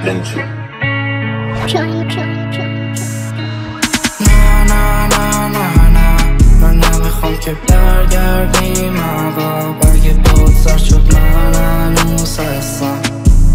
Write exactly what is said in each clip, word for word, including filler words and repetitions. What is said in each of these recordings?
Benji. نه نه نه نه نه من نمیخوام که برگردیم عقب. اگه بود سر شد من هنوز هستم،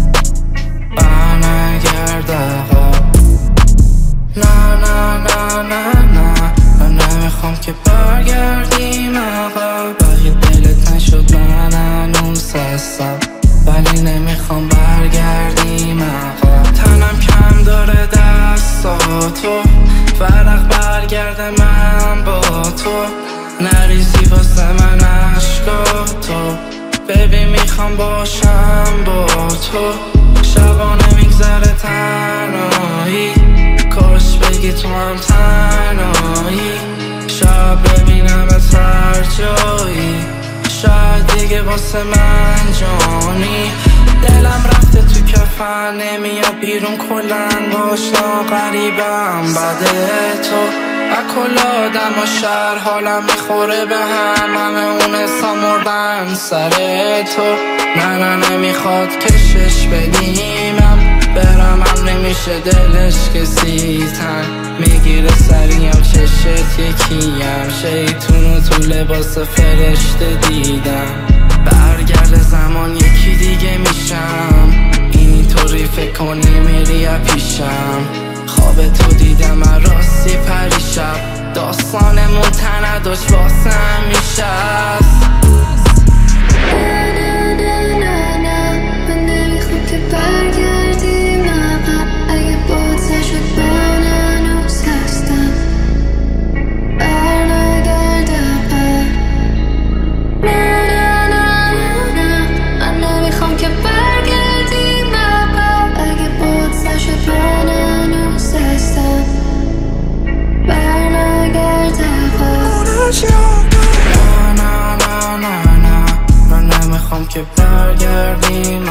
برنگرد عقب. نه نه نه نه نه من نمیخوام که برگردیم عقب. اگه دلت نشد من هنوز هستم، ولی نمیخوام برگردیم عقب. تنم کم داره دستاتو، فرق برگرده من با تو. نریزی واسه من عشقاتو، ببین میخوام باشم با تو. شبا نمیگذره تنهایی، کاش بگی تو هم تنهایی. شب ببینمت هر جایی، شاید دیگه واسه من جانی. دلم رفته تو کفن نمیاد بیرون کلن، باشنا غریبم بده تو. اکل آدم و شهر حالم میخوره به هم، همه اون حسا مردن سر تو. نه نه نمیخواد کشش بدیمم، برم هم نمیشه دلش کسی تن میگیره سریم. چشت یکیم، شیطونو تو لباس فرشته دیدم. برگرد زمان یکی دیگه میشم، اینطوری فکر کنی میری پیشم. خواب تو دیدم من راستی پریشب، داستانمون تنداش واسه همیشه است. نه نه نه نه نه من نمیخوام که برگردیم